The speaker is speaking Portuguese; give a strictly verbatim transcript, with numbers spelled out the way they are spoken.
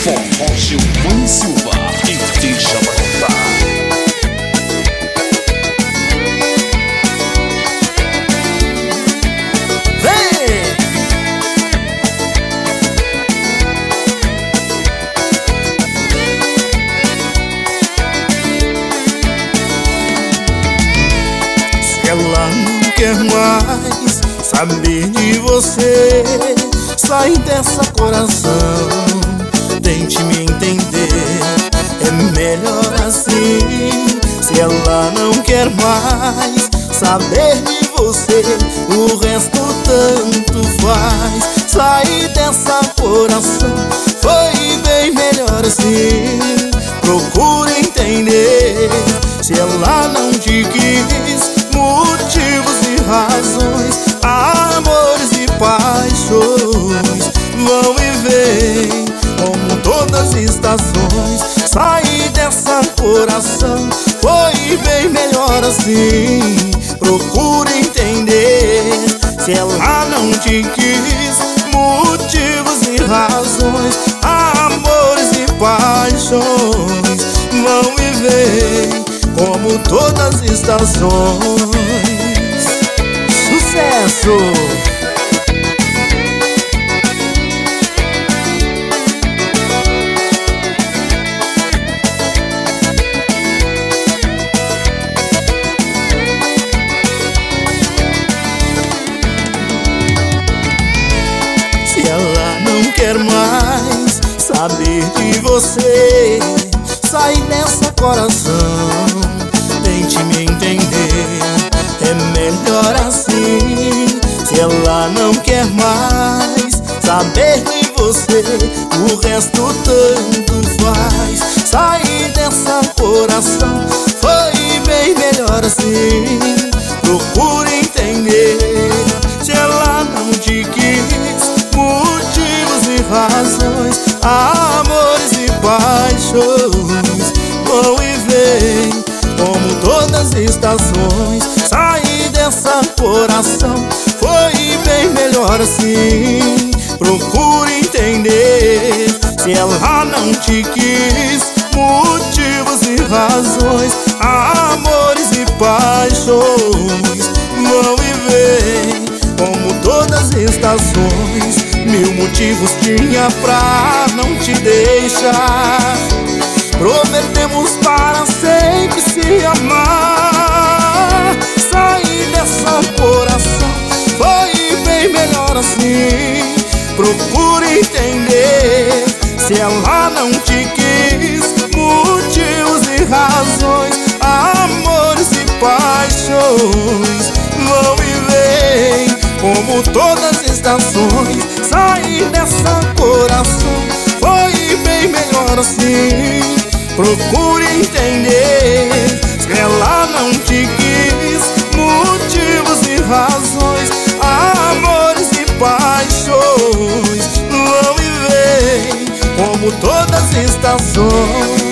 Forró Gilvan Silva e deixa brotar. Ela não quer mais saber de você. Sai dessa, coração, tente me entender. É melhor assim. Se ela não quer mais saber de você, o resto tanto faz. Sai dessa, coração, foi bem melhor assim. Procure entender. Se ela não te quis, motivos e razões, amores e paixões vão e vêm como todas as estações. Sair dessa, coração, foi bem melhor assim. Procure entender. Se ela não te quis, motivos e razões, amores e paixões vão e vêm como todas as estações. Sucesso! Se ela não quer mais saber de você, sai dessa, coração, tente me entender. É melhor assim. Se ela não quer mais saber de você, o resto tanto faz. Sair dessa, coração, foi bem melhor assim. Procure entender. Se ela não te quis, motivos e razões, amores e paixões vão e vêm como todas as estações. Sair dessa, coração, foi bem melhor assim. Procure entender. Se ela não te quis, motivos e razões, amores e paixões vão e vêm como todas as estações. Mil motivos tinha pra não te deixar. Prometemos para sempre se amar. Sair dessa, coração, foi bem melhor assim. Procure entender. Se ela não te quis, motivos e razões, amores e paixões vão e vêm como todas as estações. Sair dessa, coração, foi bem melhor assim. Procure entender. Se ela não te quis, motivos e razões, amores e paixões vão e vêm como todas as estações.